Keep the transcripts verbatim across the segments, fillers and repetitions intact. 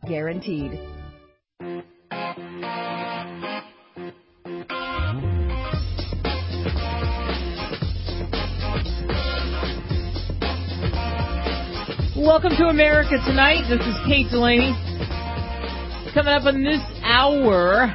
guaranteed. Welcome to America Tonight. This is Kate Delaney. Coming up in this hour,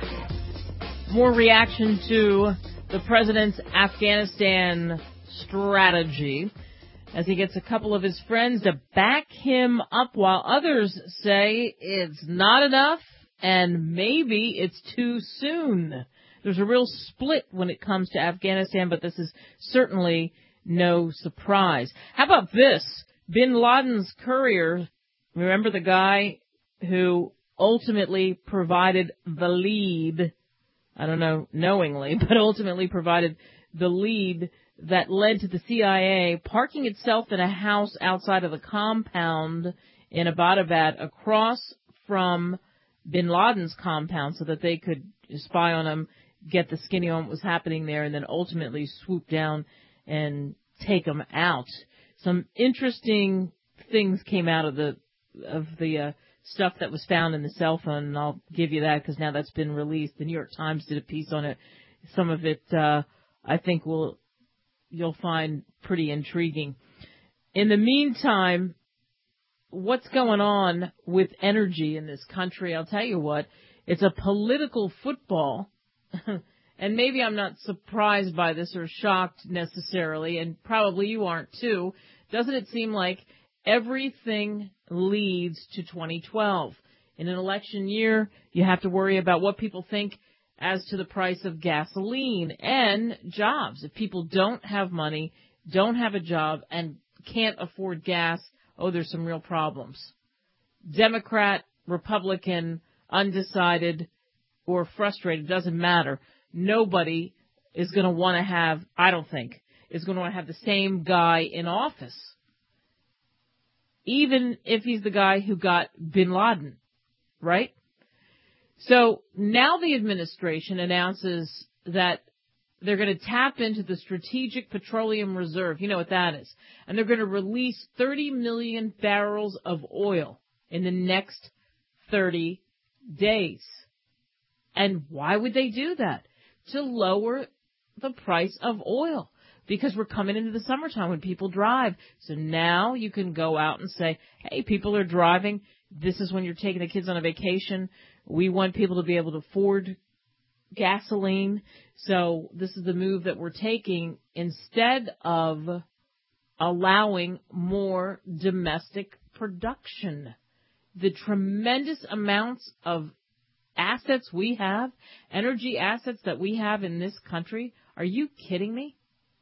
more reaction to the president's Afghanistan strategy as he gets a couple of his friends to back him up while others say it's not enough and maybe it's too soon. There's a real split when it comes to Afghanistan, but this is certainly no surprise. How about this? Bin Laden's courier, remember the guy who ultimately provided the lead, I don't know knowingly, but ultimately provided the lead that led to the C I A parking itself in a house outside of the compound in Abbottabad across from Bin Laden's compound so that they could spy on him, get the skinny on what was happening there, and then ultimately swoop down and take him out. Some interesting things came out of the of the uh, stuff that was found in the cell phone, and I'll give you that because now that's been released. The New York Times did a piece on it. Some of it, uh, I think, will you'll find pretty intriguing. In the meantime, what's going on with energy in this country? I'll tell you what, it's a political football. And maybe I'm not surprised by this or shocked necessarily, and probably you aren't too. Doesn't it seem like everything leads to twenty twelve? In an election year, you have to worry about what people think as to the price of gasoline and jobs. If people don't have money, don't have a job, and can't afford gas, oh, there's some real problems. Democrat, Republican, undecided, or frustrated, doesn't matter. Nobody is going to want to have, I don't think, is going to want to have the same guy in office, even if he's the guy who got Bin Laden, right? So now the administration announces that they're going to tap into the Strategic Petroleum Reserve. You know what that is. And they're going to release thirty million barrels of oil in the next thirty days. And why would they do that? To lower the price of oil, because we're coming into the summertime when people drive. So now you can go out and say, hey, people are driving. This is when you're taking the kids on a vacation. We want people to be able to afford gasoline. So this is the move that we're taking instead of allowing more domestic production. The tremendous amounts of assets we have, energy assets that we have in this country, are you kidding me?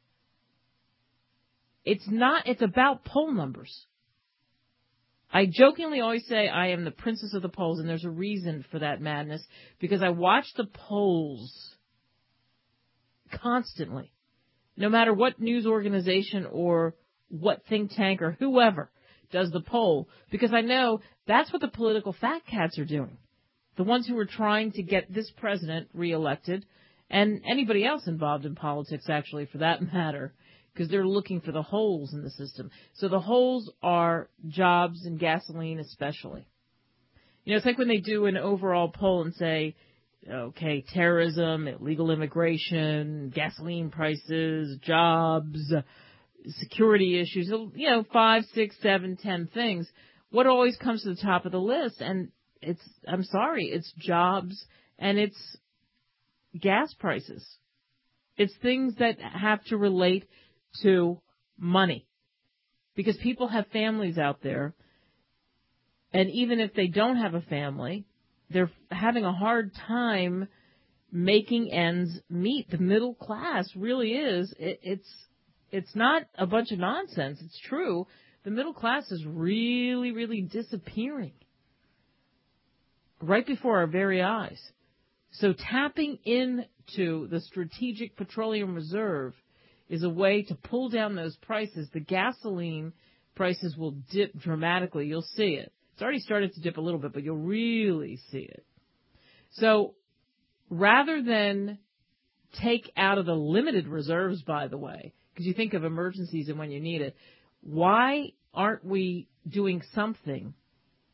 It's not, it's about poll numbers. I jokingly always say I am the princess of the polls, and there's a reason for that madness, because I watch the polls constantly, no matter what news organization or what think tank or whoever does the poll, because I know that's what the political fat cats are doing. The ones who are trying to get this president reelected, and anybody else involved in politics, actually, for that matter, because they're looking for the holes in the system. So the holes are jobs and gasoline especially. You know, it's like when they do an overall poll and say, okay, terrorism, illegal immigration, gasoline prices, jobs, security issues, you know, five, six, seven, ten things. What always comes to the top of the list? And it's, I'm sorry, it's jobs and it's gas prices. It's things that have to relate to money, because people have families out there, and even if they don't have a family, they're having a hard time making ends meet. The middle class really is. It, it's it's not a bunch of nonsense. It's true. The middle class is really, really disappearing right before our very eyes. So tapping into the Strategic Petroleum Reserve is a way to pull down those prices. The gasoline prices will dip dramatically. You'll see it. It's already started to dip a little bit, but you'll really see it. So rather than take out of the limited reserves, by the way, because you think of emergencies and when you need it, why aren't we doing something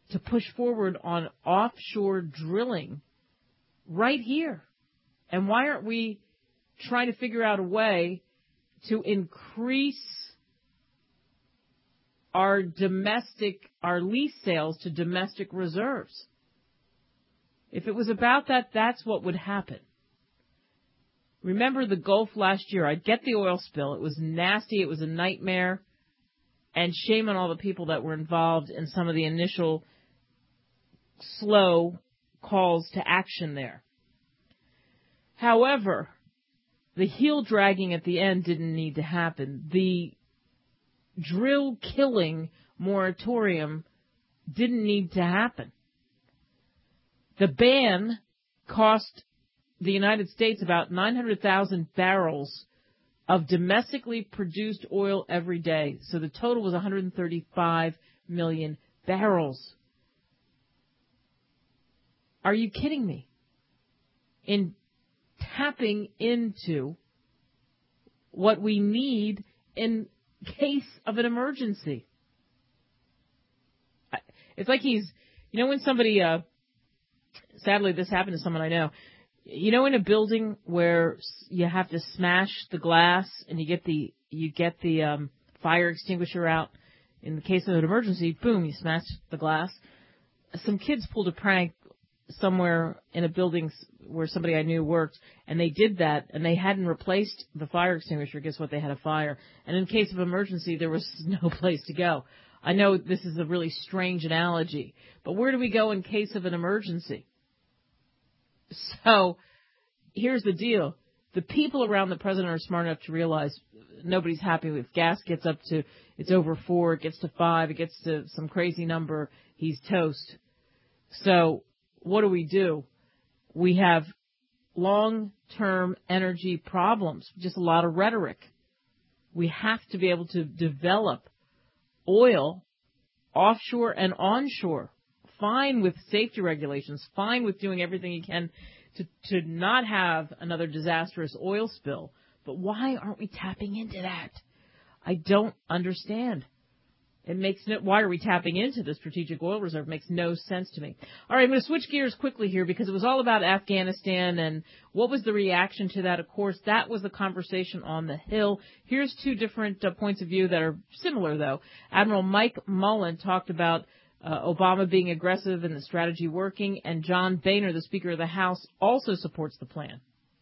to push forward on offshore drilling right here? And why aren't we trying to figure out a way to increase our domestic, our lease sales to domestic reserves? If it was about that, that's what would happen. Remember the Gulf last year. I get the oil spill. It was nasty. It was a nightmare. And shame on all the people that were involved in some of the initial slow calls to action there. However, the heel dragging at the end didn't need to happen. The drill killing moratorium didn't need to happen. The ban cost the United States about nine hundred thousand barrels of domestically produced oil every day. So the total was one hundred thirty-five million barrels. Are you kidding me? In tapping into what we need in case of an emergency. It's like he's, you know, when somebody, uh, sadly this happened to someone I know, you know, in a building where you have to smash the glass and you get the, you get the, um, fire extinguisher out. In the case of an emergency, boom, you smash the glass. Some kids pulled a prank somewhere in a building where somebody I knew worked, and they did that, and they hadn't replaced the fire extinguisher. Guess what? They had a fire. And in case of emergency, there was no place to go. I know this is a really strange analogy, but where do we go in case of an emergency? So here's the deal. The people around the president are smart enough to realize nobody's happy if gas gets up to, it's over four, it gets to five, it gets to some crazy number, he's toast. So what do we do? We have long-term energy problems, just a lot of rhetoric. We have to be able to develop oil offshore and onshore. Fine with safety regulations, fine with doing everything you can to, to not have another disastrous oil spill. But why aren't we tapping into that? I don't understand. It makes no, why are we tapping into the strategic oil reserve? It makes no sense to me. All right, I'm going to switch gears quickly here because it was all about Afghanistan and what was the reaction to that. Of course, that was the conversation on the Hill. Here's two different uh, points of view that are similar, though. Admiral Mike Mullen talked about uh, Obama being aggressive and the strategy working, and John Boehner, the Speaker of the House, also supports the plan.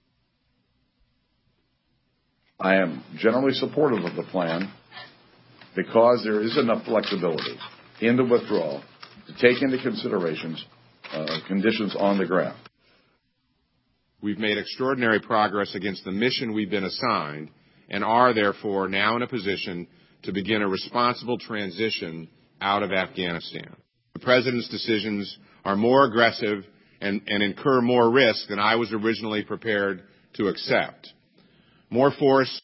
I am generally supportive of the plan, because there is enough flexibility in the withdrawal to take into considerations uh, conditions on the ground. We've made extraordinary progress against the mission we've been assigned and are, therefore, now in a position to begin a responsible transition out of Afghanistan. The President's decisions are more aggressive and, and incur more risk than I was originally prepared to accept. More force.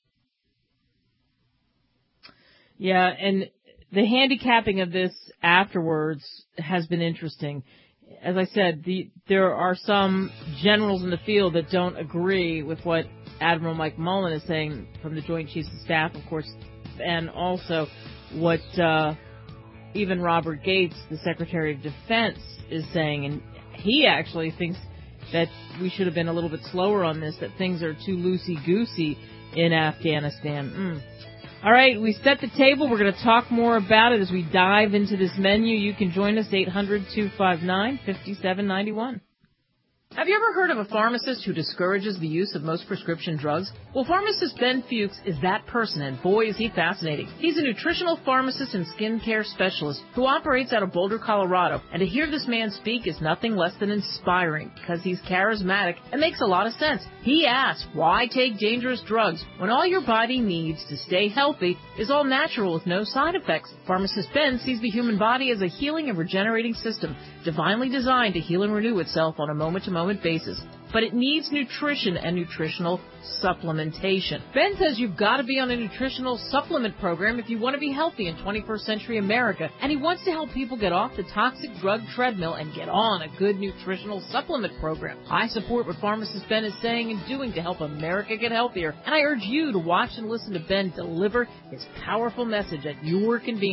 Yeah, and the handicapping of this afterwards has been interesting. As I said, the, there are some generals in the field that don't agree with what Admiral Mike Mullen is saying from the Joint Chiefs of Staff, of course, and also what uh, even Robert Gates, the Secretary of Defense, is saying. And he actually thinks that we should have been a little bit slower on this, that things are too loosey-goosey in Afghanistan. Mm. All right, we set the table. We're going to talk more about it as we dive into this menu. You can join us, eight hundred, two five nine, five seven nine one. Have you ever heard of a pharmacist who discourages the use of most prescription drugs? Well, pharmacist Ben Fuchs is that person, and boy, is he fascinating. He's a nutritional pharmacist and skincare specialist who operates out of Boulder, Colorado. And to hear this man speak is nothing less than inspiring because he's charismatic and makes a lot of sense. He asks, why take dangerous drugs when all your body needs to stay healthy is all natural with no side effects? Pharmacist Ben sees the human body as a healing and regenerating system, divinely designed to heal and renew itself on a moment-to-moment basis. But it needs nutrition and nutritional supplementation. Ben says you've got to be on a nutritional supplement program if you want to be healthy in twenty-first century America, and he wants to help people get off the toxic drug treadmill and get on a good nutritional supplement program. I support what pharmacist Ben is saying and doing to help America get healthier, and I urge you to watch and listen to Ben deliver his powerful message at your convenience.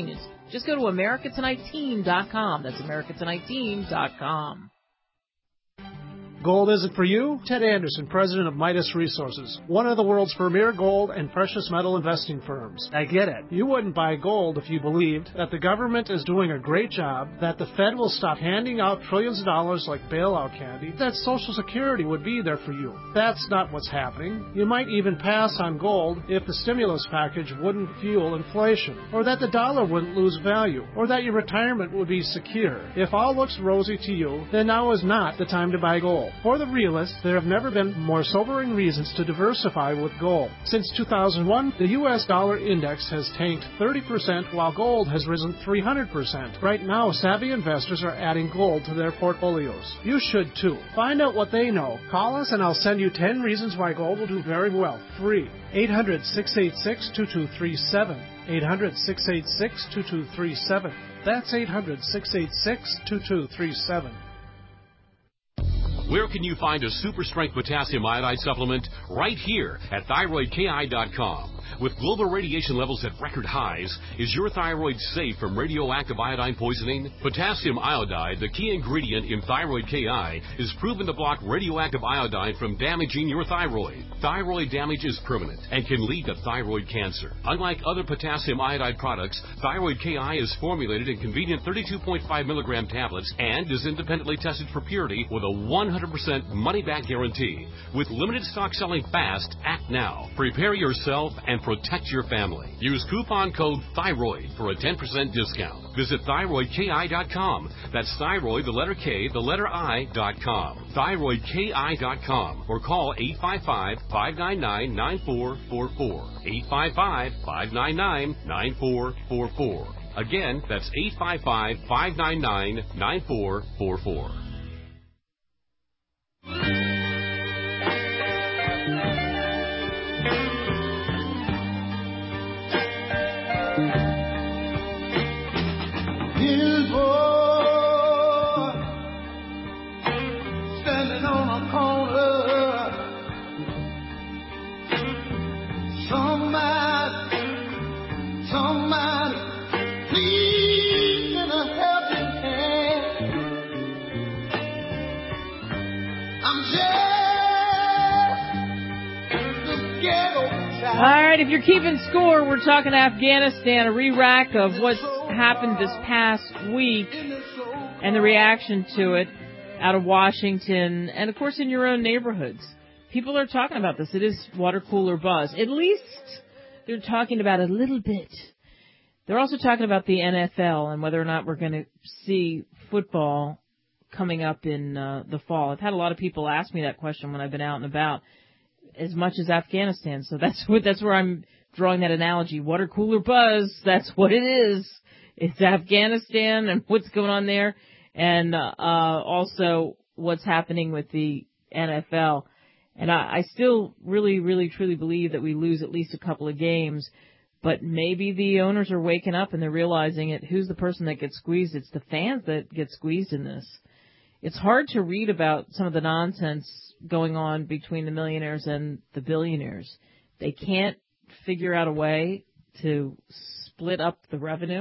Just go to America Tonight Team dot com. That's America Tonight Team dot com. Gold isn't for you? Ted Anderson, president of Midas Resources, one of the world's premier gold and precious metal investing firms. I get it. You wouldn't buy gold if you believed that the government is doing a great job, that the Fed will stop handing out trillions of dollars like bailout candy, that Social Security would be there for you. That's not what's happening. You might even pass on gold if the stimulus package wouldn't fuel inflation, or that the dollar wouldn't lose value, or that your retirement would be secure. If all looks rosy to you, then now is not the time to buy gold. For the realists, there have never been more sobering reasons to diversify with gold. Since two thousand one, the U S dollar index has tanked thirty percent while gold has risen three hundred percent. Right now, savvy investors are adding gold to their portfolios. You should too. Find out what they know. Call us and I'll send you ten reasons why gold will do very well. Free. eight hundred, six eight six, two two three seven. eight hundred, six eight six, two two three seven. That's eight hundred, six eight six, two two three seven. Where can you find a super strength potassium iodide supplement? Right here at thyroid K I dot com. With global radiation levels at record highs, is your thyroid safe from radioactive iodine poisoning? Potassium iodide, the key ingredient in Thyroid K I, is proven to block radioactive iodine from damaging your thyroid. Thyroid damage is permanent and can lead to thyroid cancer. Unlike other potassium iodide products, Thyroid K I is formulated in convenient thirty-two point five milligram tablets and is independently tested for purity with a one hundred percent money-back guarantee. With limited stock selling fast, act now. Prepare yourself and protect your family. Use coupon code THYROID for a ten percent discount. Visit thyroid K I dot com. That's thyroid, the letter K, the letter I, dot com. thyroid K I dot com. Or call eight five five, five nine nine, nine four four four. eight five five, five nine nine, nine four four four. Again, that's eight five five, five nine nine, nine four four four. Standing on a corner, somebody, somebody, please get a helping hand. I'm just the ghetto child. All right, if you're keeping score, we're talking Afghanistan, a re-rack of what's happened this past week and the reaction to it out of Washington and, of course, in your own neighborhoods. People are talking about this. It is water cooler buzz. At least they're talking about it a little bit. They're also talking about the N F L and whether or not we're going to see football coming up in uh, the fall. I've had a lot of people ask me that question when I've been out and about, as much as Afghanistan. So that's what, that's where I'm drawing that analogy. Water cooler buzz, that's what it is. It's Afghanistan and what's going on there, and uh, also what's happening with the N F L. And I, I still really, really, truly believe that we lose at least a couple of games, but maybe the owners are waking up and they're realizing it. Who's the person that gets squeezed? It's the fans that get squeezed in this. It's hard to read about some of the nonsense going on between the millionaires and the billionaires. They can't figure out a way to split up the revenue.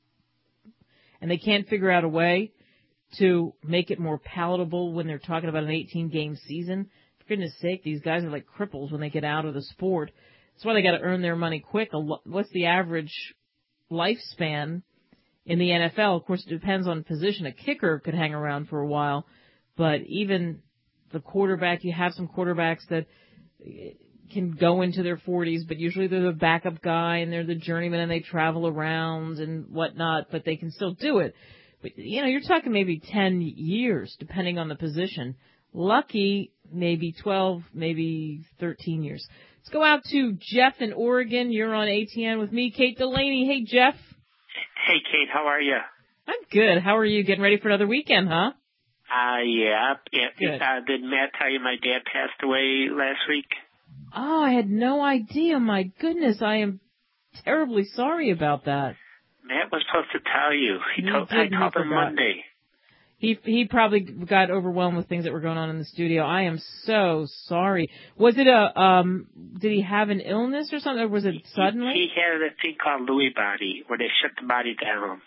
And they can't figure out a way to make it more palatable when they're talking about an eighteen-game season. For goodness sake, these guys are like cripples when they get out of the sport. That's why they got to earn their money quick. What's the average lifespan in the N F L? Of course, it depends on position. A kicker could hang around for a while, but even the quarterback, you have some quarterbacks that can go into their forties, but usually they're the backup guy and they're the journeyman and they travel around and whatnot, but they can still do it. But, you know, you're talking maybe ten years, depending on the position. Lucky, maybe twelve, maybe thirteen years. Let's go out to Jeff in Oregon. You're on A T N with me, Kate Delaney. Hey, Jeff. Hey, Kate, how are you? I'm good. How are you? Getting ready for another weekend, huh? Uh, yeah. Good. Uh, did Matt tell you my dad passed away last week? Oh, I had no idea. My goodness, I am terribly sorry about that. Matt was supposed to tell you. He He told did, I and he told him forgot. Monday. He he probably got overwhelmed with things that were going on in the studio. I am so sorry. Was it a um? Did he have an illness or something, or was it suddenly? He, he had a thing called Lewy body, where they shut the body down.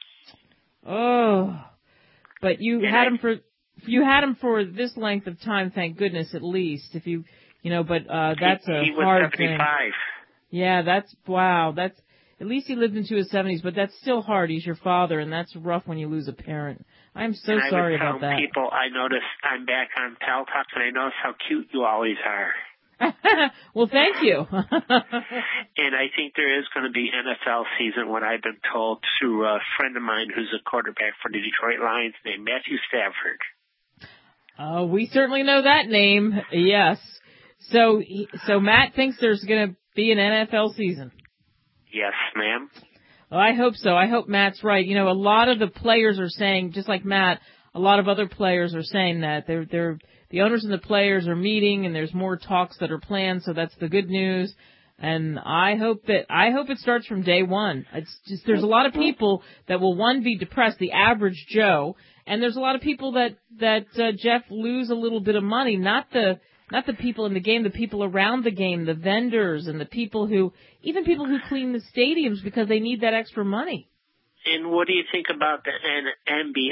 Oh, but you And had I, him for you had him for this length of time. Thank goodness, at least. If you you know, but uh, that's he, a he was hard seventy-five. thing. Yeah, that's wow. That's at least he lived into his seventies, but that's still hard. He's your father, and that's rough when you lose a parent. I'm so and sorry I about would tell that. people I noticed I'm back on Pal Talk, and I notice how cute you always are. Well, thank you. And I think there is going to be N F L season, what I've been told through a friend of mine who's a quarterback for the Detroit Lions named Matthew Stafford. Oh, uh, we certainly know that name. Yes. So, so Matt thinks there's going to be an N F L season. Yes, ma'am. Well, I hope so. I hope Matt's right. You know, a lot of the players are saying, just like Matt, a lot of other players are saying that they're they're the owners and the players are meeting, and there's more talks that are planned. So that's the good news. And I hope that I hope it starts from day one. It's just there's a lot of people that will one be depressed, the average Joe, and there's a lot of people that that uh, Jeff lose a little bit of money, not the not the people in the game, the people around the game, the vendors and the people who even people who clean the stadiums because they need that extra money. And what do you think about the N B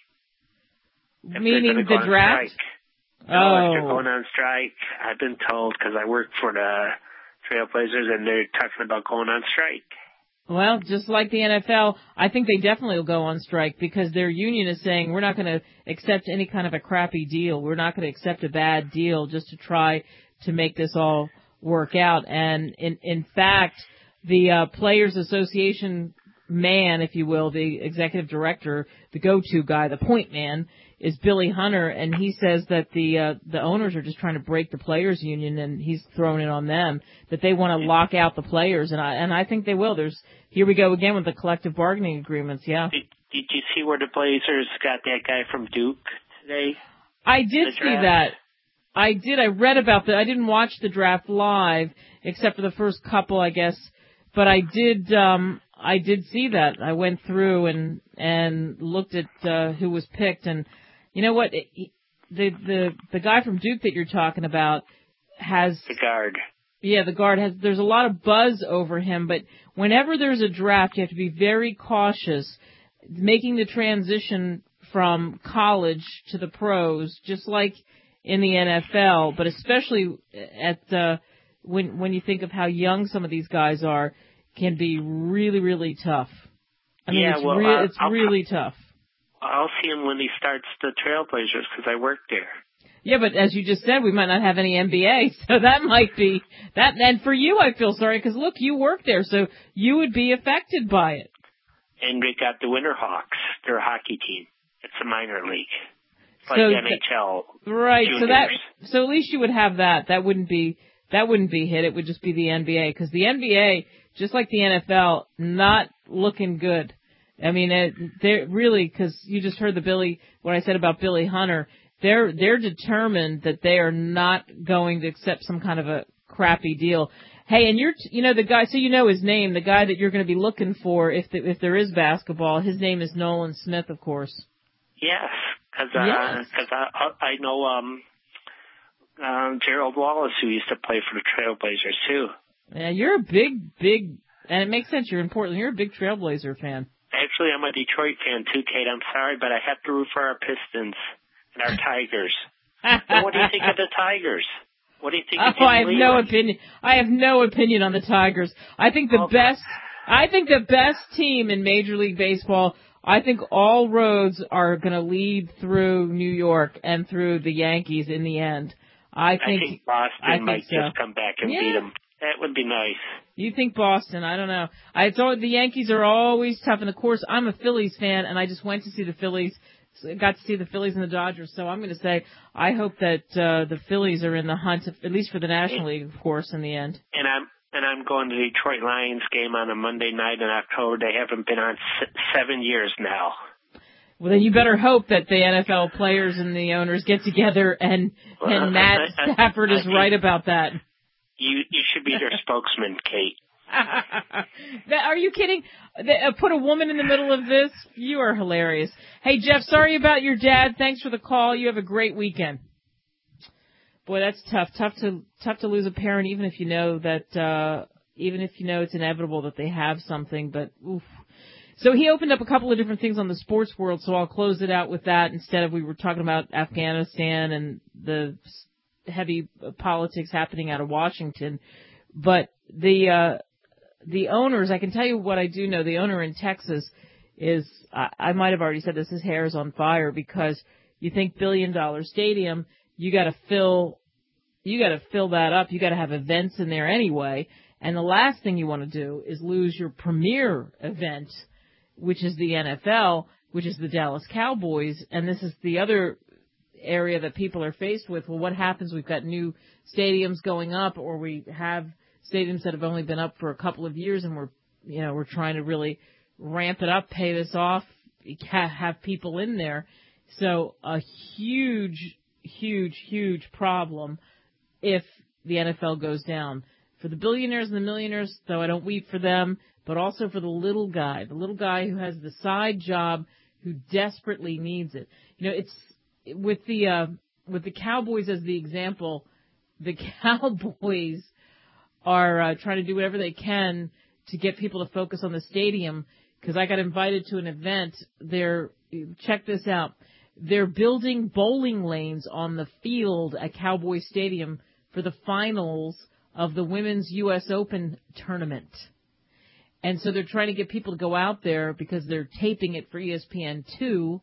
A? If Meaning the draft? No, oh. if they're going on strike, I've been told because I work for the Trailblazers, and they're talking about going on strike. Well, just like the N F L, I think they definitely will go on strike because their union is saying we're not going to accept any kind of a crappy deal. We're not going to accept a bad deal just to try to make this all work out. And in, in fact, the uh, Players Association man, if you will, the executive director, the go-to guy, the point man, is Billy Hunter, and he says that the uh, the owners are just trying to break the players union, and he's throwing it on them that they want to lock out the players, and I and I think they will. There's here we go again with the collective bargaining agreements. Yeah. Did, did you see where the Blazers got that guy from Duke today? I did see that. I did. I read about that. I didn't watch the draft live except for the first couple, I guess, but I did. Um, I did see that. I went through and and looked at uh, who was picked, and you know what? It, the the the guy from Duke that you're talking about has the guard. Yeah, the guard has. There's a lot of buzz over him, but whenever there's a draft, you have to be very cautious making the transition from college to the pros, just like in the N F L, but especially at uh, when when you think of how young some of these guys are, can be really really tough. I mean, yeah, it's, well, re- uh, it's I'll, really tough. I'll see him when he starts the Trailblazers because I work there. Yeah, but as you just said, we might not have any N B A, so that might be that. And for you, I feel sorry because look, you work there, so you would be affected by it. And we got the Winterhawks. They're a hockey team. It's a minor league. It's like so N H L. Right. Juniors. So that. So at least you would have that. That wouldn't be. That wouldn't be hit. It would just be the N B A because the N B A, just like the N F L, not looking good. I mean, it, they're really because you just heard the Billy what I said about Billy Hunter. They're they're determined that they are not going to accept some kind of a crappy deal. Hey, and you're you know the guy, so you know his name, the guy that you're going to be looking for if the, if there is basketball. His name is Nolan Smith, of course. Yes, because uh, yes. I I know um, um Gerald Wallace, who used to play for the Trailblazers too. Yeah, you're a big big, and it makes sense. You're in Portland. You're a big Trailblazer fan. Actually, I'm a Detroit fan too, Kate. I'm sorry, but I have to root for our Pistons. And our Tigers. So what do you think of the Tigers? What do you think of Oh, I have Leland? no opinion. I have no opinion on the Tigers. I think the okay. best, I think the best team in Major League Baseball, I think all roads are going to lead through New York and through the Yankees in the end. I think, I think Boston I think might so. just come back and yeah. beat them. That would be nice. You think Boston? I don't know. I thought the Yankees are always tough, and of course I'm a Phillies fan, and I just went to see the Phillies. Got to see the Phillies and the Dodgers, so I'm going to say I hope that uh, the Phillies are in the hunt, at least for the National League, of course, in the end. And I'm and I'm going to the Detroit Lions game on a Monday night in October. They haven't been on s- seven years now. Well, then you better hope that the N F L players and the owners get together, and Well, and Matt I, I, Stafford I is right about that. You you should be their spokesman, Kate. That, are you kidding? They, uh, put a woman in the middle of this? You are hilarious. Hey, Jeff, sorry about your dad. Thanks for the call. You have a great weekend. Boy, that's tough. Tough to tough to lose a parent, even if you know that, uh, even if you know it's inevitable that they have something. But oof. So he opened up a couple of different things on the sports world. So I'll close it out with that instead of we were talking about Afghanistan and the heavy politics happening out of Washington. But the uh, the owners, I can tell you what I do know. The owner in Texas is, I, I might have already said this, his hair is on fire because you think billion dollar stadium. You got to fill, you got to fill that up. You got to have events in there anyway. And the last thing you want to do is lose your premier event, which is the N F L, which is the Dallas Cowboys. And this is the other area that people are faced with. Well, what happens? We've got new stadiums going up, or we have stadiums that have only been up for a couple of years, and we're, you know, we're trying to really ramp it up, pay this off, have people in there. So a huge huge, huge problem if the N F L goes down. For the billionaires and the millionaires, though I don't weep for them, but also for the little guy, the little guy who has the side job, who desperately needs it. You know, it's with the uh, with the Cowboys as the example. The Cowboys are uh, trying to do whatever they can to get people to focus on the stadium. Because I got invited to an event. They're check this out. They're building bowling lanes on the field at Cowboy Stadium for the finals of the Women's U S Open tournament. And so they're trying to get people to go out there because they're taping it for E S P N two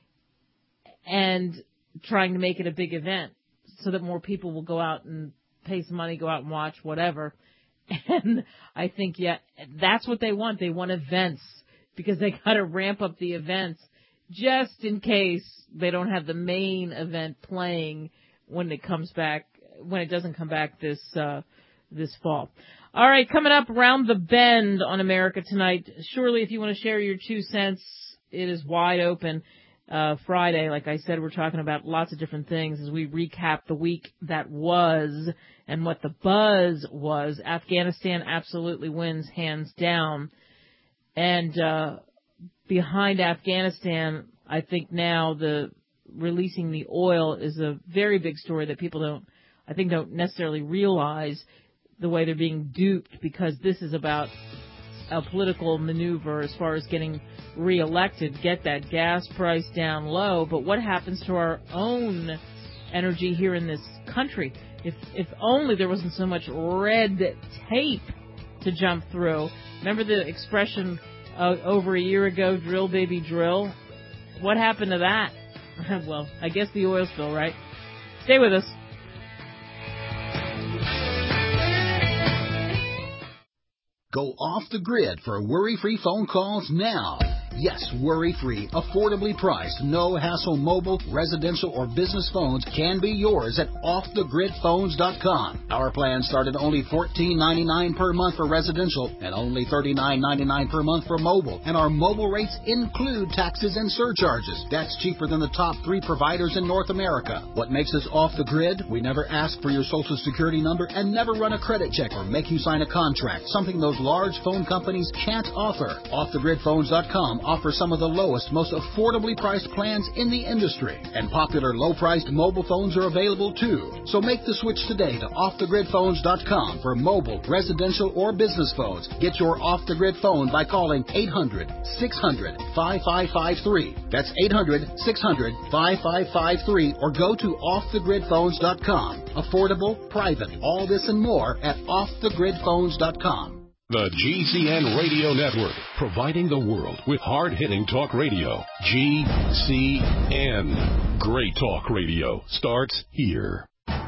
and trying to make it a big event so that more people will go out and pay some money, go out and watch, whatever. And I think, yeah, that's what they want. They want events because they got to ramp up the events just in case they don't have the main event playing when it comes back, when it doesn't come back this, uh, this fall. All right, coming up around the bend on America Tonight. Surely, if you want to share your two cents, it is wide open. Uh, Friday, like I said, we're talking about lots of different things as we recap the week that was and what the buzz was. Afghanistan absolutely wins, hands down. And, uh, behind Afghanistan, I think now the releasing the oil is a very big story that people don't, I think, don't necessarily realize the way they're being duped, because this is about a political maneuver as far as getting reelected, get that gas price down low. But what happens to our own energy here in this country? If if only there wasn't so much red tape to jump through. Remember the expression Uh, over a year ago, drill, baby, drill. What happened to that? Well, I guess the oil spill, right? Stay with us. Go off the grid for worry-free phone calls now. Yes, worry-free, affordably priced, no-hassle mobile, residential, or business phones can be yours at off the grid phones dot com. Our plans start at only fourteen ninety-nine per month for residential and only thirty-nine ninety-nine per month for mobile. And our mobile rates include taxes and surcharges. That's cheaper than the top three providers in North America. What makes us off the grid? We never ask for your social security number and never run a credit check or make you sign a contract, something those large phone companies can't offer. off the grid phones dot com offers some of the lowest, most affordably priced plans in the industry. And popular low-priced mobile phones are available too. So make the switch today to off the grid phones dot com for mobile, residential, or business phones. Get your off-the-grid phone by calling eight hundred, six hundred, five five five three. That's eight hundred, six hundred, five five five three, or go to off the grid phones dot com. Affordable, private, all this and more at off the grid phones dot com. The G C N Radio Network, providing the world with hard-hitting talk radio. G C N. Great talk radio starts here.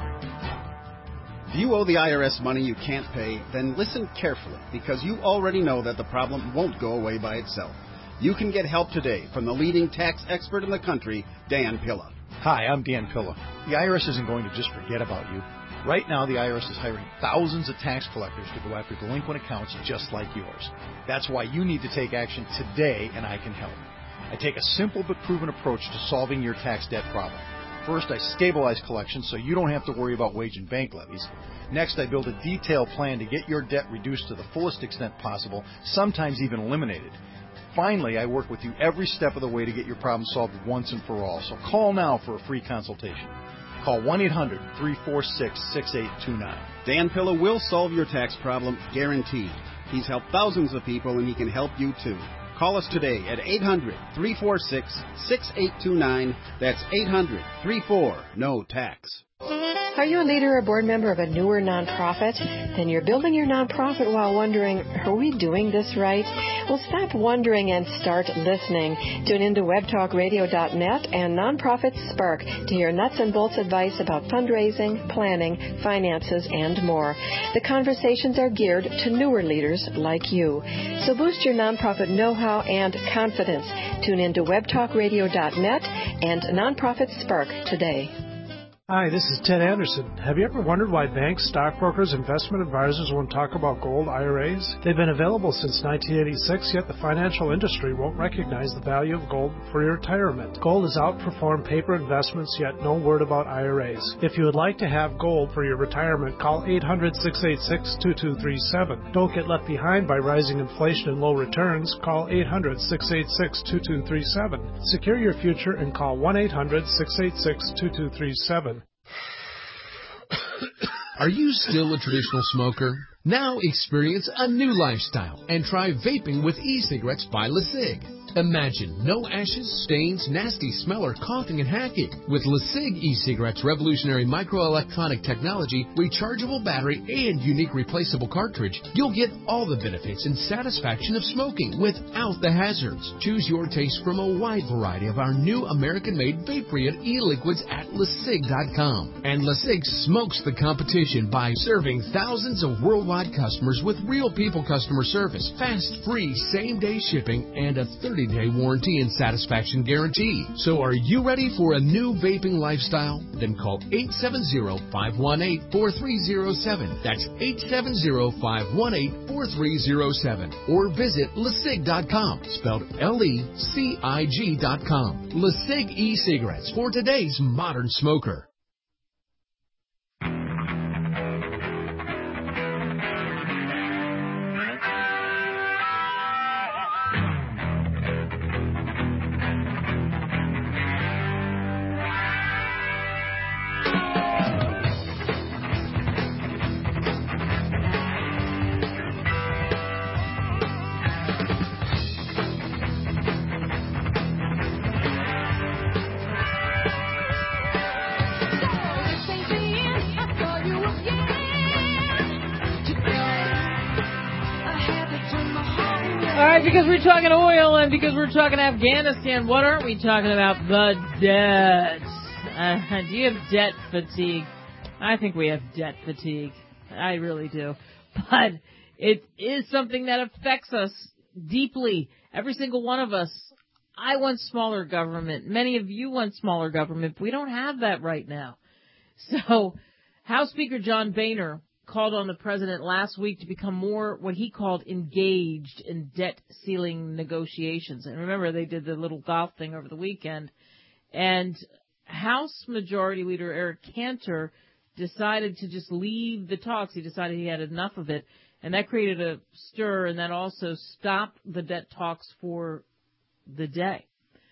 If you owe the I R S money you can't pay, then listen carefully, because you already know that the problem won't go away by itself. You can get help today from the leading tax expert in the country, Dan Pilla. Hi, I'm Dan Pilla. The I R S isn't going to just forget about you. Right now, the I R S is hiring thousands of tax collectors to go after delinquent accounts just like yours. That's why you need to take action today, and I can help. I take a simple but proven approach to solving your tax debt problem. First, I stabilize collections so you don't have to worry about wage and bank levies. Next, I build a detailed plan to get your debt reduced to the fullest extent possible, sometimes even eliminated. Finally, I work with you every step of the way to get your problem solved once and for all. So call now for a free consultation. Call one eight hundred, three four six, six eight two nine. Dan Pilla will solve your tax problem, guaranteed. He's helped thousands of people, and he can help you too. Call us today at eight hundred, three four six, six eight two nine. That's eight hundred, three four, no tax. Are you a leader or board member of a newer nonprofit? Then you're building your nonprofit while wondering, are we doing this right? Well, stop wondering and start listening. Tune into web talk radio dot net and Nonprofit Spark to hear nuts and bolts advice about fundraising, planning, finances, and more. The conversations are geared to newer leaders like you. So boost your nonprofit know-how and confidence. Tune into web talk radio dot net and Nonprofit Spark today. Hi, this is Ted Anderson. Have you ever wondered why banks, stockbrokers, investment advisors won't talk about gold I R As? They've been available since nineteen eighty-six, yet the financial industry won't recognize the value of gold for your retirement. Gold has outperformed paper investments, yet no word about I R As. If you would like to have gold for your retirement, call eight hundred, six eight six, two two three seven. Don't get left behind by rising inflation and low returns. Call eight hundred, six eight six, two two three seven. Secure your future and call one eight hundred, six eight six, two two three seven. Are you still a traditional smoker? Now experience a new lifestyle and try vaping with e-cigarettes by LeSig. Imagine no ashes, stains, nasty smell, or coughing and hacking. With LeSig e-cigarettes' revolutionary microelectronic technology, rechargeable battery, and unique replaceable cartridge, you'll get all the benefits and satisfaction of smoking without the hazards. Choose your taste from a wide variety of our new American-made vape-free e-liquids at LeSig dot com. And LeSig smokes the competition by serving thousands of worldwide customers with real people customer service, fast, free, same-day shipping, and a thirty day warranty and satisfaction guarantee. So are you ready for a new vaping lifestyle? Then call eight seven zero, five one eight, four three zero seven. That's eight seven zero, five one eight, four three zero seven. Or visit LeSig dot com, spelled L E C I G dot com. LeSig e-cigarettes for today's modern smoker. Because we're talking oil and because we're talking Afghanistan, what aren't we talking about? The debt. Uh, do you have debt fatigue? I think we have debt fatigue. I really do. But it is something that affects us deeply. Every single one of us. I want smaller government. Many of you want smaller government. But we don't have that right now. So House Speaker John Boehner called on the president last week to become more what he called engaged in debt ceiling negotiations. And remember, they did the little golf thing over the weekend. And House Majority Leader Eric Cantor decided to just leave the talks. He decided he had enough of it. And that created a stir, and that also stopped the debt talks for the day.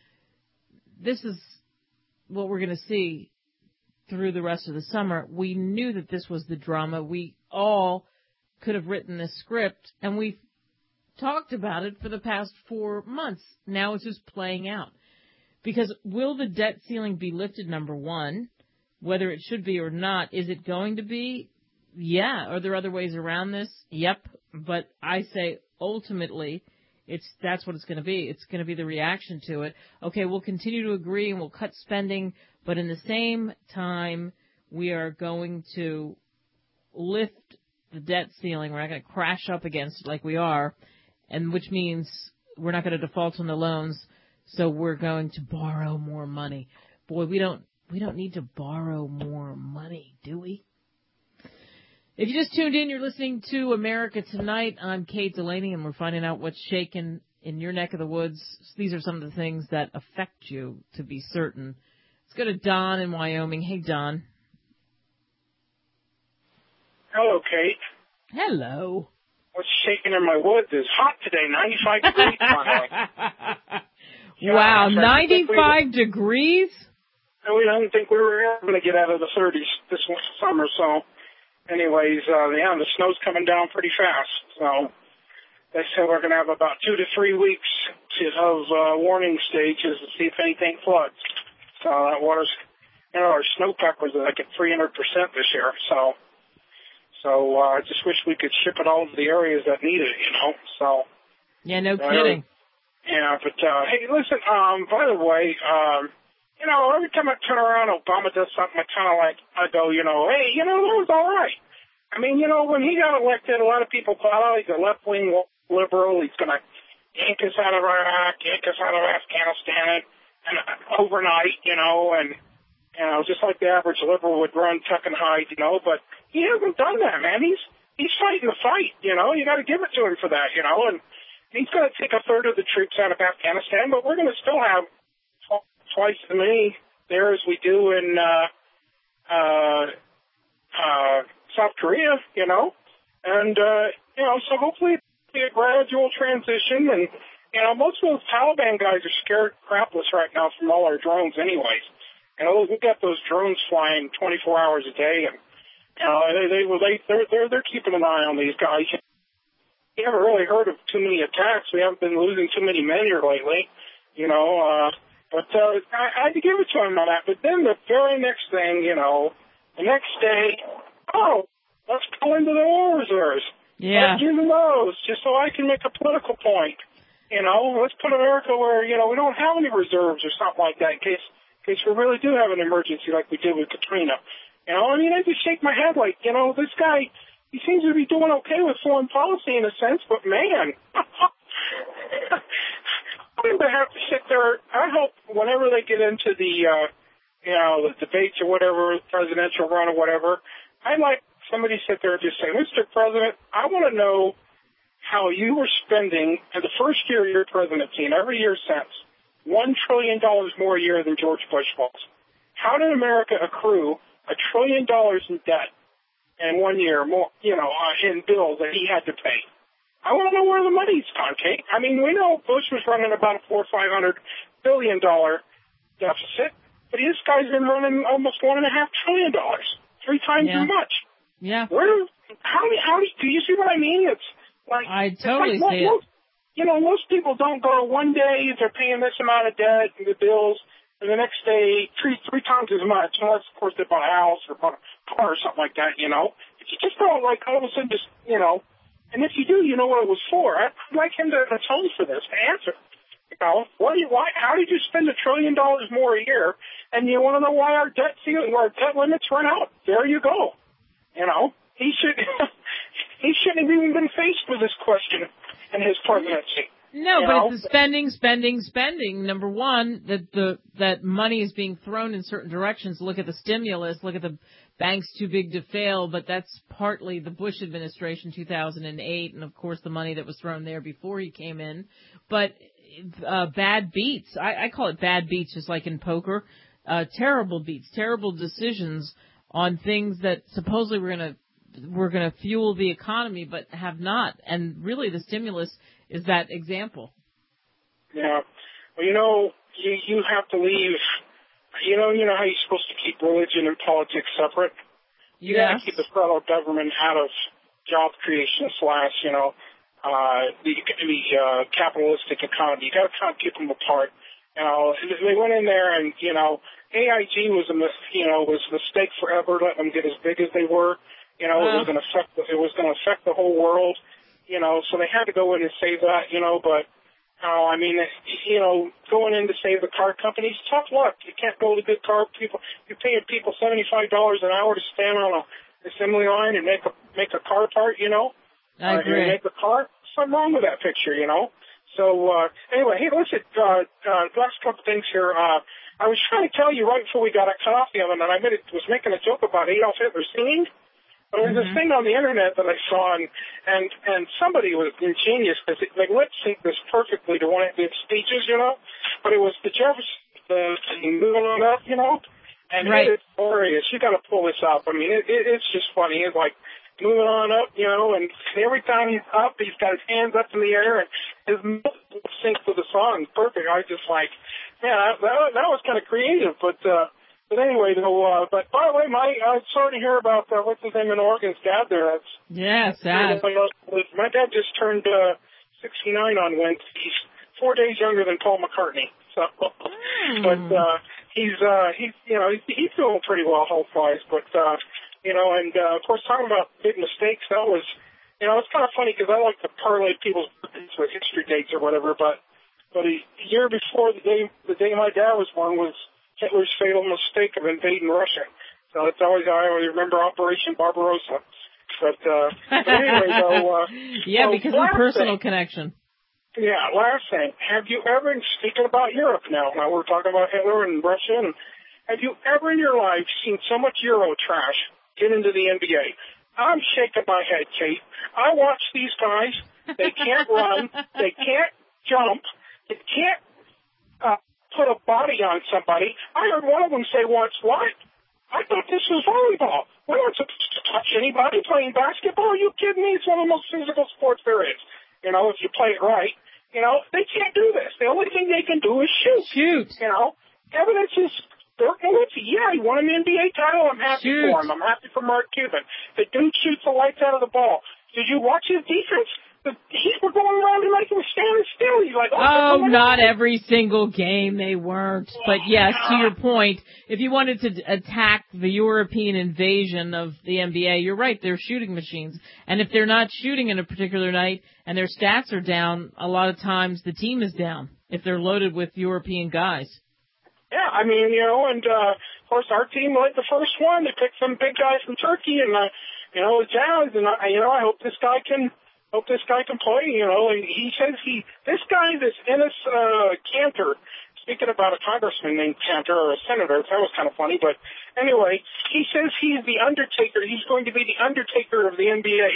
This is what we're going to see through the rest of the summer. We knew that this was the drama. We all could have written this script, and we've talked about it for the past four months. Now it's just playing out. Because will the debt ceiling be lifted, number one? Whether it should be or not, is it going to be? Yeah. Are there other ways around this? Yep. But I say ultimately, it's that's what it's going to be. It's going to be the reaction to it. Okay, we'll continue to agree and we'll cut spending, but in the same time, we are going to lift the debt ceiling. We're not going to crash up against it like we are, and which means we're not going to default on the loans, so we're going to borrow more money. Boy, we don't we don't need to borrow more money, do we? If you just tuned in, you're listening to America Tonight. I'm Kate Delaney, and we're finding out what's shaking in your neck of the woods. These are some of the things that affect you, to be certain. It's Let's go to Don in Wyoming. Hey, Don. Hello, Kate. Hello. What's shaking in my woods is hot today, ninety-five degrees finally. Wow, Gosh, ninety-five we, degrees? And we didn't think we were ever going to get out of the thirties this summer, so anyways, uh, yeah, the snow's coming down pretty fast, so they said we're going to have about two to three weeks of uh, warning stages to see if anything floods. So that water's, you know, our snowpack was like at three hundred percent this year, so so uh, I just wish we could ship it all to the areas that need it, you know, so. Yeah, no uh, kidding. Yeah, but, uh, hey, listen, um, by the way, um, you know, every time I turn around, Obama does something, I kind of like, I go, you know, hey, you know, that was all right. I mean, you know, when he got elected, a lot of people thought, oh, he's a left-wing liberal, he's going to yank us out of Iraq, yank us out of Afghanistan, and, and overnight, you know, and, you know, just like the average liberal would run, tuck and hide, you know, but he hasn't done that, man. He's, he's fighting the fight, you know, you got to give it to him for that, you know, and he's going to take a third of the troops out of Afghanistan, but we're going to still have twice as many there as we do in uh, uh, uh, South Korea, you know. And, uh, you know, so hopefully it'll be a gradual transition. And, you know, most of those Taliban guys are scared crapless right now from all our drones anyways. You know, we've got those drones flying twenty-four hours a day. And, you know, they, they, they, they're, they're, they're keeping an eye on these guys. You haven't really heard of too many attacks. We haven't been losing too many men here lately, you know. Uh, but uh, I, I had to give it to him on that. But then the very next thing, you know, the next day, oh, let's go into the oil reserves. Yeah. Let's use those just so I can make a political point. You know, let's put America where, you know, we don't have any reserves or something like that in case, in case we really do have an emergency like we did with Katrina. You know, I mean, I just shake my head like, you know, this guy, he seems to be doing okay with foreign policy in a sense, but man, I'm going to have to sit there. I hope whenever they get into the, uh, you know, the debates or whatever, presidential run or whatever, I'd like somebody sit there and just say, Mister President, I want to know how you were spending in the first year of your presidency and every year since one trillion dollars more a year than George Bush was. How did America accrue a trillion dollars in debt in one year, more, you know, uh, in bills that he had to pay? I want to know where the money's gone, Kate. I mean, we know Bush was running about a four or five hundred billion dollar deficit, but this guy's been running almost one and a half trillion dollars, three times Yeah. as much. Yeah. Where? How? How? Do you see what I mean? It's like I it's totally like, see most, it. You know, most people don't go one day they're paying this amount of debt and the bills, and the next day three three times as much, unless of course they bought a house or bought a car or something like that. You know, if you just don't like all of a sudden just you know, and if you do, you know what it was for. I'd like him to atone for this, to answer. You know, what do you, why? How did you spend a trillion dollars more a year? And you want to know why our debt ceiling, our debt limits run out? There you go. You know, he should he shouldn't have even been faced with this question in his presidency. No, you but know? it's the spending, spending, spending. Number one, that the that money is being thrown in certain directions. Look at the stimulus. Look at the banks too big to fail. But that's partly the Bush administration, two thousand eight, and of course the money that was thrown there before he came in. But uh, bad beats. I, I call it bad beats, just like in poker. Uh, terrible beats, terrible decisions on things that supposedly we're gonna we're gonna fuel the economy, but have not. And really, the stimulus is that example. Yeah. Well, you know, you you have to leave. You know, you know how you're supposed to keep religion and politics separate. You Yes. got to keep the federal government out of job creation slash, you know, uh, the the uh, capitalistic economy. You got to kind of keep them apart. You know, they went in there and you know, A I G was a mis- you know was a mistake forever. Let them get as big as they were. You know, it was going to affect the, it was going to affect the whole world. You know, so they had to go in and save that. You know, but uh, I mean, you know, going in to save the car companies, tough luck. You can't go to good car people. You're paying people seventy-five dollars an hour to stand on a assembly line and make a make a car part. You know, I uh, agree. and make a car. Something wrong with that picture. You know. So uh, anyway, hey, listen. Uh, uh, last couple things here. Uh, I was trying to tell you right before we got cut off the oven, and I made it, was making a joke about Adolf Hitler singing. But there was Mm-hmm. this thing on the internet that I saw, and and, and somebody was ingenious because they lip sync this perfectly to one of his speeches, you know. But it was the Jefferson the thing moving on up, you know. And right. it's glorious. You got to pull this up. I mean, it, it, it's just funny. It's like moving on up, you know, and every time he's up, he's got his hands up in the air, and his mouth syncs with the song. Perfect. I was just like, man, that, that, that was kind of creative. But uh, but anyway, though. Uh, but by the way, my I'm sorry to hear about uh, what's his name in Oregon's dad there. That's yeah, sad. My dad just turned uh, sixty-nine on Wednesday. He's four days younger than Paul McCartney. So, mm. but uh, he's uh, he's you know he's, he's doing pretty well health wise, but. Uh, You know, and, uh, of course, talking about big mistakes, that was, you know, it's kind of funny because I like to parlay people's birthdays with history dates or whatever, but but a year before the day the day my dad was born was Hitler's fatal mistake of invading Russia. So it's always, I always remember Operation Barbarossa. But, uh, but anyway, though. Uh, yeah, so because of personal thing, connection. Yeah, last thing. Have you ever, speaking about Europe now, now we're talking about Hitler and Russia, and have you ever in your life seen so much Euro trash get into the N B A? I'm shaking my head, Kate. I watch these guys. They can't run. They can't jump. They can't uh, put a body on somebody. I heard one of them say once, what? I thought this was volleyball. We're not supposed to touch anybody playing basketball. Are you kidding me? It's one of the most physical sports there is. You know, if you play it right. You know, they can't do this. The only thing they can do is shoot. Shoot. You know, evidence is... Dirk Nowitzki, yeah, he won an N B A title. I'm happy Shoot. for him. I'm happy for Mark Cuban. The dude shoots the lights out of the ball. Did you watch his defense? The, he was going around and like he was standing still. He's like, oh, oh not on? every single game they weren't. But yes, to your point, if you wanted to attack the European invasion of the N B A, you're right. They're shooting machines. And if they're not shooting in a particular night and their stats are down, a lot of times the team is down if they're loaded with European guys. Yeah, I mean, you know, and, uh, of course, our team led the first one. They picked some big guys from Turkey and, uh, you know, the Jazz, and, I, you know, I hope this guy can, hope this guy can play, you know, and he says he, this guy, this Enes, uh, Kanter, speaking about a congressman named Kanter or a senator, that was kind of funny, but anyway, he says he's the Undertaker. He's going to be the Undertaker of the N B A.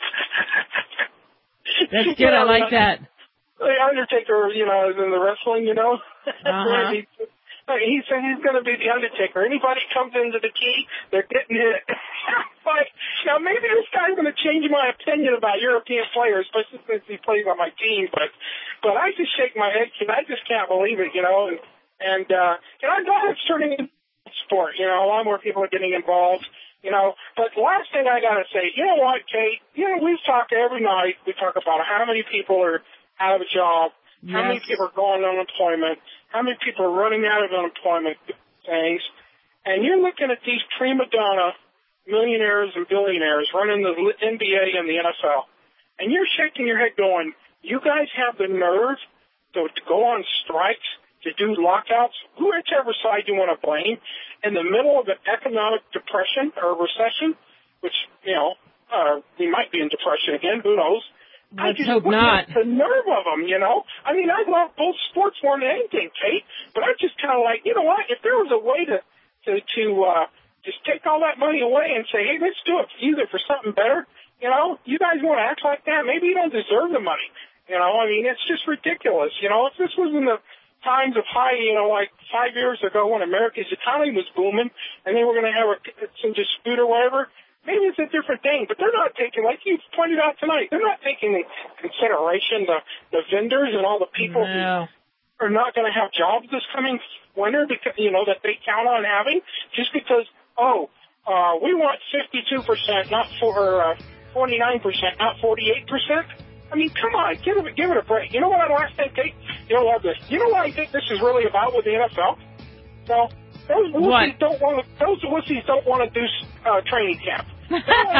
That's good. I like that. The Undertaker, you know, is in the wrestling, you know. Uh-huh. He said he's going to be the Undertaker. Anybody comes into the key, they're getting hit. Like, now maybe this guy's going to change my opinion about European players, especially since he plays on my team. But, but I just shake my head because I just can't believe it, you know. And and uh, and I'm glad it's turning into sport. You know, a lot more people are getting involved. You know, but last thing I got to say, you know what, Kate? You know, we talk every night. We talk about how many people are out of a job, yes. how many people are going on unemployment. How many people are running out of unemployment things? And you're looking at these prima donna millionaires and billionaires running the N B A and the N F L. And you're shaking your head going, you guys have the nerve to, to go on strikes, to do lockouts, whichever side you want to blame, in the middle of an economic depression or recession, which, you know, uh, we might be in depression again, who knows? Let's I just hope not. The nerve of them, you know. I mean, I love both sports more than anything, Kate. But I'm just kind of like, you know what? If there was a way to to to uh, just take all that money away and say, hey, let's do it either for something better, you know. You guys want to act like that? Maybe you don't deserve the money, you know. I mean, it's just ridiculous, you know. If this was in the times of high, you know, like five years ago when America's economy was booming and they were going to have a, some dispute or whatever. Maybe it's a different thing, but they're not taking, like you pointed out tonight, they're not taking into consideration the, the vendors and all the people no. who are not going to have jobs this coming winter, because, you know, that they count on having, just because, oh, uh, we want fifty-two percent, not for uh, forty-nine percent, not forty-eight percent. I mean, come on, give it, give it a break. You know what I last thing, Kate? You'll love this. You know what I think this is really about with the N F L? No, those wussies don't want to. Those wussies don't want to do uh, training camp. They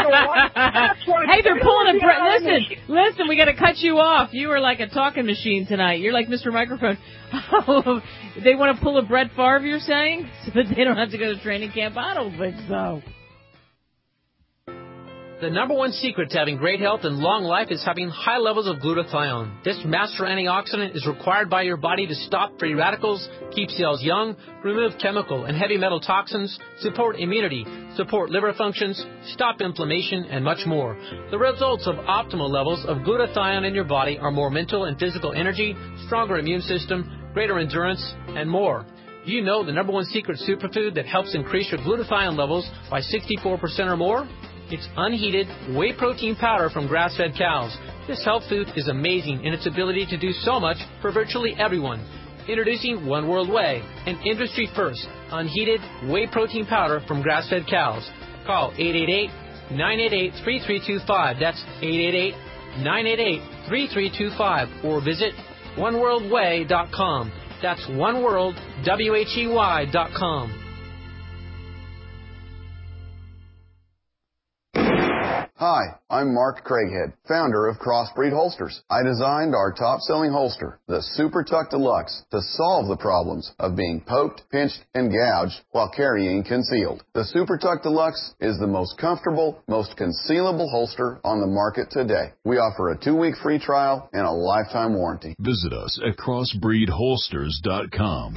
hey, they're pulling a Brett. Listen, listen, we got to cut you off. You are like a talking machine tonight. You're like Mister Microphone. They want to pull a Brett Favre, you're saying, so that they don't have to go to training camp? I don't think so. The number one secret to having great health and long life is having high levels of glutathione. This master antioxidant is required by your body to stop free radicals, keep cells young, remove chemical and heavy metal toxins, support immunity, support liver functions, stop inflammation, and much more. The results of optimal levels of glutathione in your body are more mental and physical energy, stronger immune system, greater endurance, and more. Do you know the number one secret superfood that helps increase your glutathione levels by sixty-four percent or more? It's unheated whey protein powder from grass-fed cows. This health food is amazing in its ability to do so much for virtually everyone. Introducing One World Whey, an industry-first, unheated whey protein powder from grass-fed cows. Call eight eight eight, nine eight eight, three three two five. That's eight eight eight, nine eight eight, three three two five. Or visit one world whey dot com. That's oneworld, W H E Y dot com. Hi, I'm Mark Craighead, founder of Crossbreed Holsters. I designed our top-selling holster, the Super Tuck Deluxe, to solve the problems of being poked, pinched, and gouged while carrying concealed. The Super Tuck Deluxe is the most comfortable, most concealable holster on the market today. We offer a two-week free trial and a lifetime warranty. Visit us at crossbreed holsters dot com.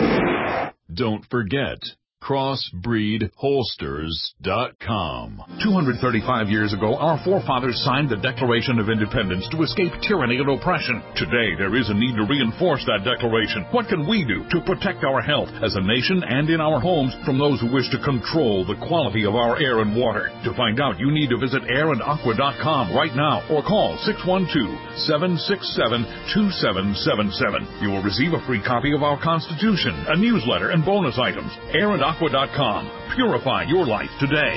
Don't forget, crossbreed holsters dot com. two hundred thirty-five years ago, our forefathers signed the Declaration of Independence to escape tyranny and oppression. Today, there is a need to reinforce that declaration. What can we do to protect our health as a nation and in our homes from those who wish to control the quality of our air and water? To find out, you need to visit air and aqua dot com right now or call six one two, seven six seven, two seven seven seven. You will receive a free copy of our Constitution, a newsletter, and bonus items. air and aqua dot com. Purify your life today.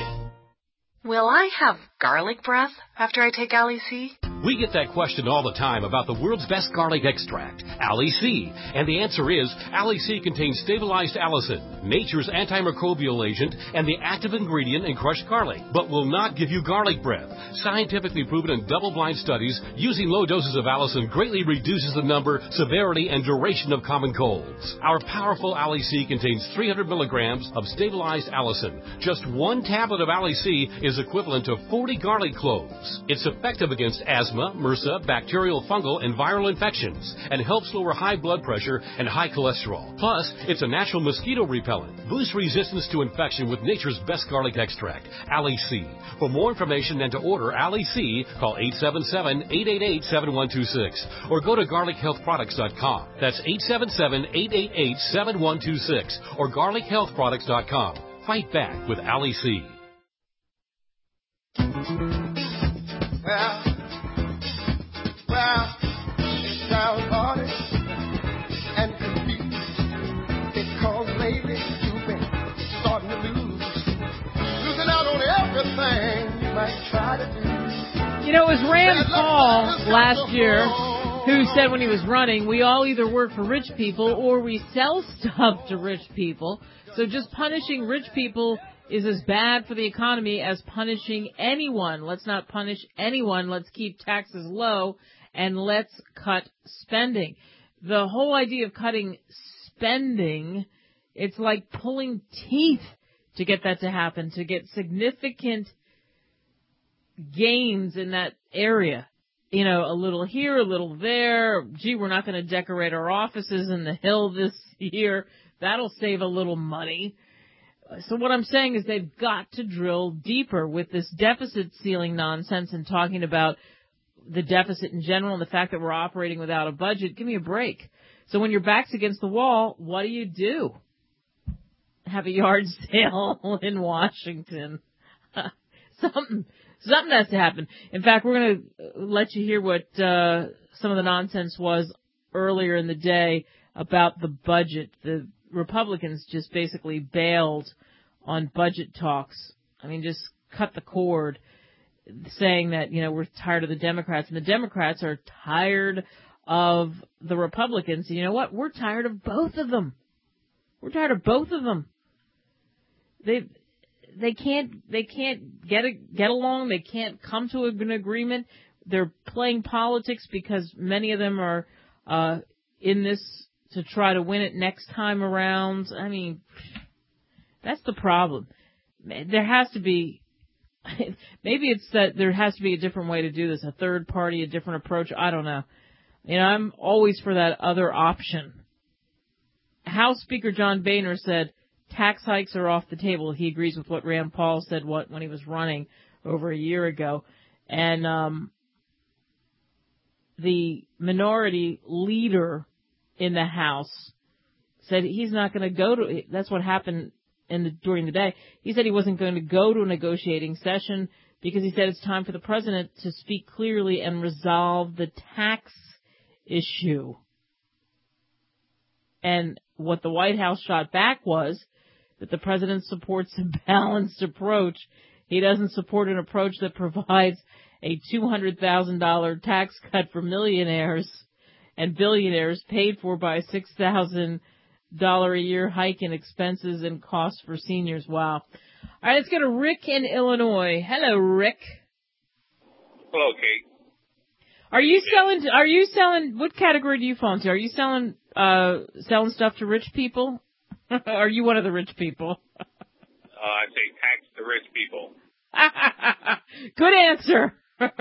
Will I have garlic breath after I take Ali C? We get that question all the time about the world's best garlic extract, Ali C. And the answer is, Ali C contains stabilized allicin, nature's antimicrobial agent, and the active ingredient in crushed garlic, but will not give you garlic breath. Scientifically proven in double-blind studies, using low doses of allicin greatly reduces the number, severity, and duration of common colds. Our powerful Ali C contains three hundred milligrams of stabilized allicin. Just one tablet of Ali C is equivalent to forty garlic cloves. It's effective against asthma, MRSA, bacterial, fungal, and viral infections, and helps lower high blood pressure and high cholesterol. Plus, it's a natural mosquito repellent. Boost resistance to infection with nature's best garlic extract, Ali C. For more information and to order Ali C, call eight seven seven, eight eight eight, seven one two six or go to garlic health products dot com. That's eight seven seven, eight eight eight, seven one two six or garlic health products dot com. Fight back with Ali C. Well, well, it sounds hard and confused because lately you've been starting to lose, losing out on everything you might try to do. You know, it was Rand Paul last year who said when he was running, we all either work for rich people or we sell stuff to rich people. So just punishing rich people is as bad for the economy as punishing anyone. Let's not punish anyone. Let's keep taxes low and let's cut spending. The whole idea of cutting spending, it's like pulling teeth to get that to happen, to get significant gains in that area. You know, a little here, a little there. Gee, we're not going to decorate our offices in the Hill this year. That'll save a little money. So what I'm saying is they've got to drill deeper with this deficit ceiling nonsense and talking about the deficit in general and the fact that we're operating without a budget. Give me a break. So when your back's against the wall, what do you do? Have a yard sale in Washington. something, something has to happen. In fact, we're going to let you hear what uh, some of the nonsense was earlier in the day about the budget. The Republicans just basically bailed on budget talks. I mean, just cut the cord, saying that, you know, we're tired of the Democrats. And the Democrats are tired of the Republicans. And you know what? We're tired of both of them. We're tired of both of them. They they can't they can't get a, get along. They can't come to an agreement. They're playing politics because many of them are uh, in this to try to win it next time around. I mean, that's the problem. There has to be, maybe it's that there has to be a different way to do this, a third party, a different approach. I don't know. You know, I'm always for that other option. House Speaker John Boehner said tax hikes are off the table. He agrees with what Rand Paul said what when he was running over a year ago. And um, the minority leader in the House said he's not going to go to, that's what happened in the, during the day. He said he wasn't going to go to a negotiating session because he said it's time for the president to speak clearly and resolve the tax issue. And what the White House shot back was that the president supports a balanced approach. He doesn't support an approach that provides a two hundred thousand dollars tax cut for millionaires and billionaires paid for by a six thousand dollars a year hike in expenses and costs for seniors. Wow. All right, let's go to Rick in Illinois. Hello, Rick. Hello, Kate. Are you selling, are you selling, what category do you fall into? Are you selling, uh, selling stuff to rich people? Are you one of the rich people? uh, I say tax the rich people. Good answer.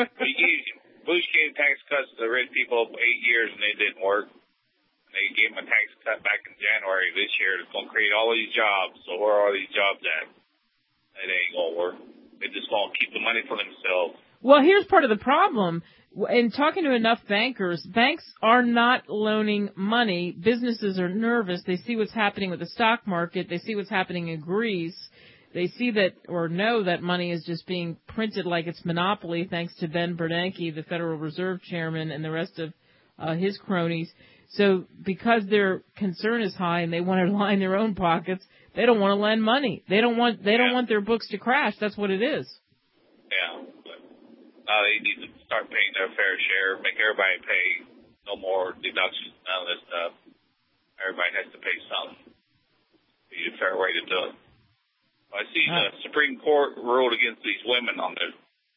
Bush gave tax cuts to the rich people for eight years and they didn't work. They gave them a tax cut back in January this year. It's going to create all these jobs. So where are these jobs at? It ain't going to work. They just going to keep the money for themselves. Well, here's part of the problem. In talking to enough bankers, banks are not loaning money. Businesses are nervous. They see what's happening with the stock market. They see what's happening in Greece. They see that or know that money is just being printed like it's monopoly, thanks to Ben Bernanke, the Federal Reserve Chairman, and the rest of uh, his cronies. So because their concern is high and they want to line their own pockets, they don't want to lend money. They don't want they don't want their books to crash. That's what it is. Yeah. But now they need to start paying their fair share, make everybody pay. No more deductions, none of this stuff. Everybody has to pay something. Be a fair way to do it. I see the Supreme Court ruled against these women on their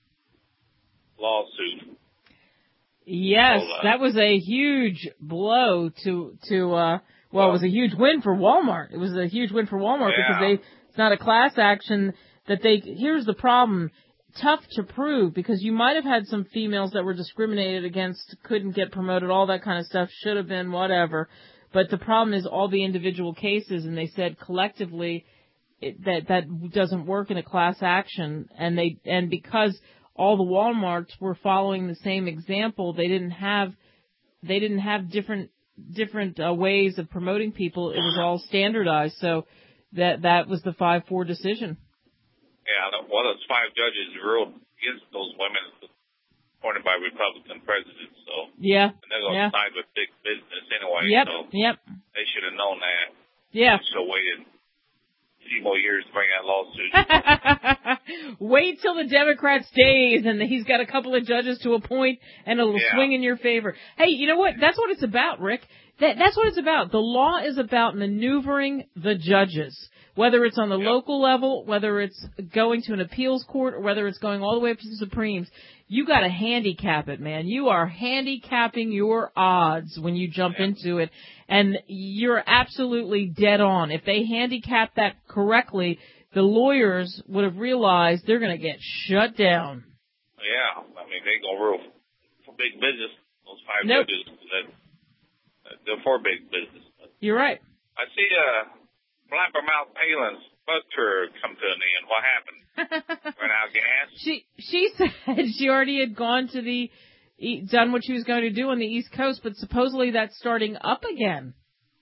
lawsuit. Yes, so, uh, that was a huge blow to to uh well, it was a huge win for Walmart. It was a huge win for Walmart yeah. because they it's not a class action that they here's the problem. Tough to prove because you might have had some females that were discriminated against, couldn't get promoted, all that kind of stuff, should have been, whatever. But the problem is all the individual cases, and they said collectively it, that that doesn't work in a class action, and they and because all the Walmarts were following the same example, they didn't have they didn't have different different uh, ways of promoting people. It was all standardized, so that that was the five four decision. Yeah, one of those five judges ruled against those women appointed by Republican presidents. So yeah, and they're going to yeah. side with big business anyway. Yep, so yep. They should have known that. Yeah. They should have waited a few more years to bring that lawsuit. Wait till the Democrats' days, and he's got a couple of judges to appoint, and it'll yeah. swing in your favor. Hey, you know what? That's what it's about, Rick. That, that's what it's about. The law is about maneuvering the judges. Whether it's on the yep. local level, whether it's going to an appeals court, or whether it's going all the way up to the Supremes, you got to handicap it, man. You are handicapping your odds when you jump yep. into it, and you're absolutely dead on. If they handicap that correctly, the lawyers would have realized they're going to get shut down. Yeah, I mean, they go rule for big business. Those five nope. judges, that, they're for big business. You're right. I see uh Blabbermouth Palin's bus tour come to an end. What happened? Ran out of gas? She she said she already had gone to the done what she was going to do on the East Coast, but supposedly that's starting up again.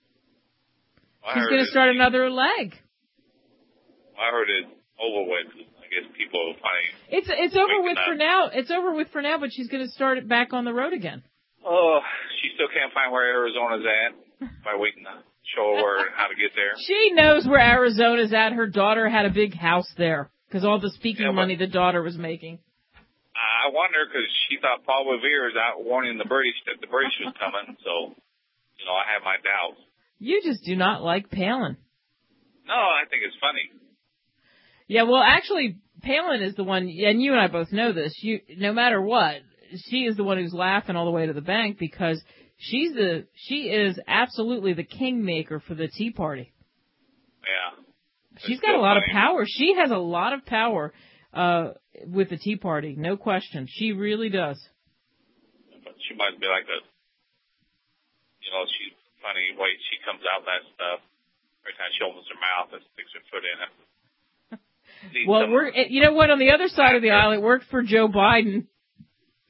Well, She's going to start it, another leg. I heard it over with. I guess people are finding it's it's over with up. for now. It's over with for now, but she's going to start it back on the road again. Oh, she still can't find where Arizona's at by waiting to show her how to get there. She knows where Arizona's at. Her daughter had a big house there because all the speaking yeah, money the daughter was making. I wonder because she thought Paul Revere is out warning the British that the British was coming. So, you know, I have my doubts. You just do not like Palin. No, I think it's funny. Yeah, well, actually, Palin is the one, and you and I both know this. You, no matter what, she is the one who's laughing all the way to the bank because she's the she is absolutely the kingmaker for the Tea Party. Yeah, she's got a lot funny. of power. She has a lot of power uh, with the Tea Party, no question. She really does. But she might be like a, you know, she's funny way she comes out that stuff. Every time she opens her mouth and sticks her foot in it. Well, we're, you know what? On the other side of the aisle, it worked for Joe Biden.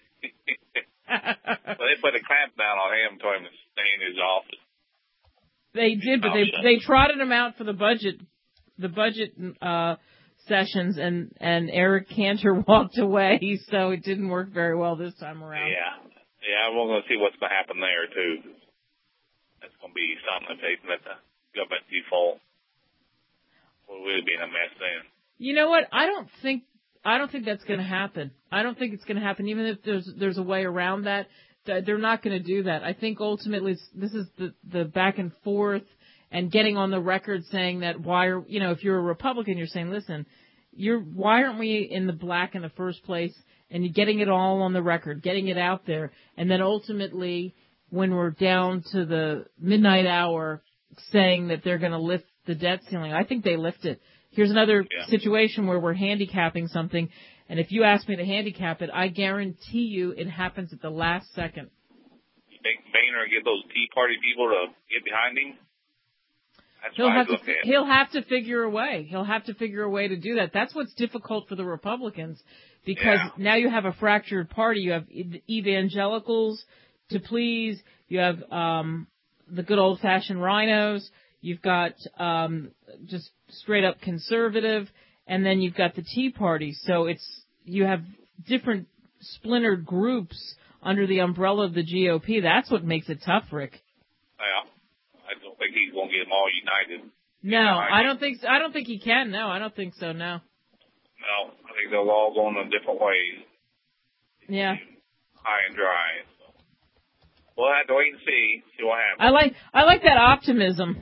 Well, they put a clamp down on him, told him to stay in his office. They did, but they they trotted him out for the budget, the budget uh, sessions, and and Eric Cantor walked away, so it didn't work very well this time around. Yeah, yeah, we're going to see what's going to happen there too. That's going to be something if they let the government default. We'll really be in a mess then. You know what? I don't think I don't think that's going to happen. I don't think it's going to happen, even if there's there's a way around that. They're not going to do that. I think ultimately this is the, the back and forth and getting on the record saying that why are, you know, if you're a Republican, you're saying, listen, you're, why aren't we in the black in the first place? And you're getting it all on the record, getting it out there. And then ultimately, when we're down to the midnight hour, saying that they're going to lift the debt ceiling. I think they lift it. Here's another yeah. situation where we're handicapping something. And if you ask me to handicap it, I guarantee you it happens at the last second. You think Boehner will get those Tea Party people to get behind him? That's he'll what have I look to, at. He'll have to figure a way. He'll have to figure a way to do that. That's what's difficult for the Republicans because yeah. now you have a fractured party. You have evangelicals to please. You have um, the good old-fashioned rhinos. You've got um, just straight-up conservative. And then you've got the Tea Party. So it's you have different splintered groups under the umbrella of the G O P. That's what makes it tough, Rick. Yeah, I don't think he's going to get them all united. No, I don't think so. I don't think he can. No, I don't think so. No. No, I think they'll all go in different ways. Yeah. High and dry. So we'll have to wait and see. See what happens. I like I like that optimism.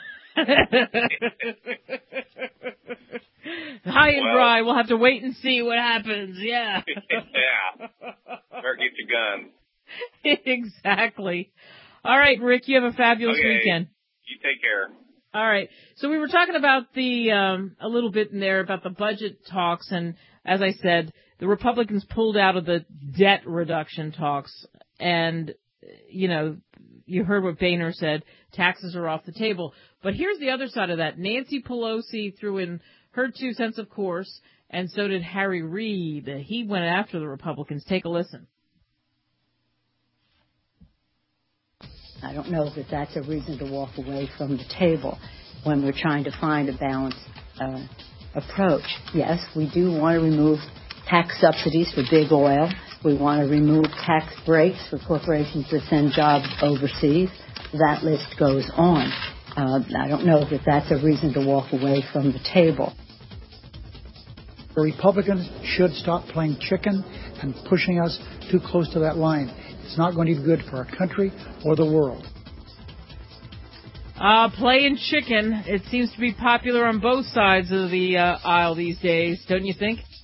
High and well, dry. We'll have to wait and see what happens. Yeah. yeah. Better get your gun. Exactly. All right, Rick. You have a fabulous okay. weekend. You take care. All right. So we were talking about the um, a little bit in there about the budget talks, and as I said, the Republicans pulled out of the debt reduction talks, and you know. You heard what Boehner said. Taxes are off the table. But here's the other side of that. Nancy Pelosi threw in her two cents, of course, and so did Harry Reid. He went after the Republicans. Take a listen. I don't know that that's a reason to walk away from the table when we're trying to find a balanced uh, approach. Yes, we do want to remove tax subsidies for big oil. We want to remove tax breaks for corporations that send jobs overseas. That list goes on. Uh, I don't know that that's a reason to walk away from the table. The Republicans should stop playing chicken and pushing us too close to that line. It's not going to be good for our country or the world. Uh, playing chicken. It seems to be popular on both sides of the uh, aisle these days, don't you think?